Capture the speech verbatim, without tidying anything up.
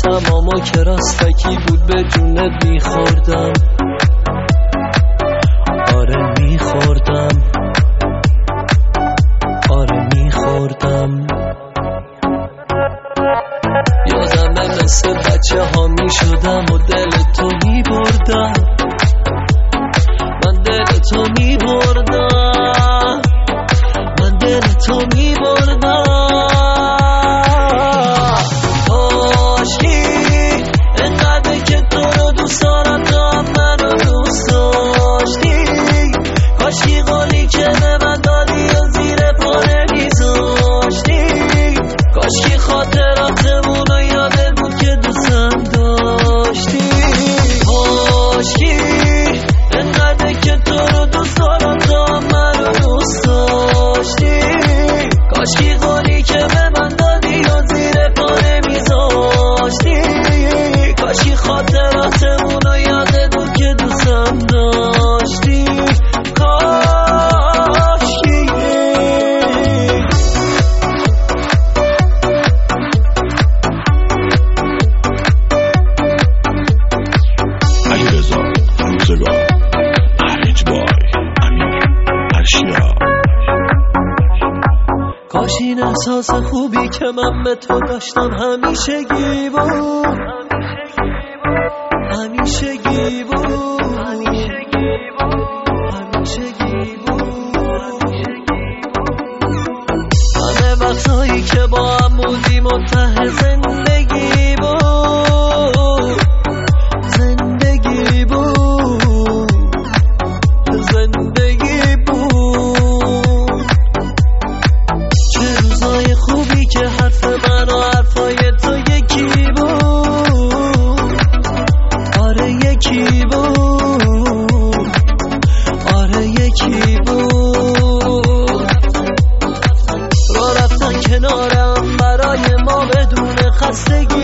رفتم اما که راستکی بود به جونت میخوردم. آره میخوردم، آره میخوردم. یادمه مثل بچه ها میشدم و دل تو میبردم، من دل تو میبردم، من دل تو میبردم. کاشکی انقدر که تو رو دوست دارم تو هم منو دوست داشتی. کاشکی قولی که به من دادی و زیر پا نمیذاشتی. کاشکی خاطراتمون رو یادت بود که دوستم داشتی. کاشکی انقدر که تو رو دوست دارم تو هم منو دوست داشتی. کاشکی قولی که به من دادی و زیر پا نمیذاشتی. کاشکی خاطراتمون رو یادت بود که دوستم داشتی. کاشکی علیرضا روزگار، ارنج بای امیر ارشیا. کاش این احساس خوبی که من به تو داشتم همیشگی بود، همیشگی بود، همیشگی بود. همه وقتایی که با هم بودیم منتهی زندگی بود، زندگی بود، زندگی بود. چه روزای خوبی که حرف من و حرفای تو یکی بود. آره یکی بود، آره یکی بود. را رفتن کنارم برای ما بدون خستگی.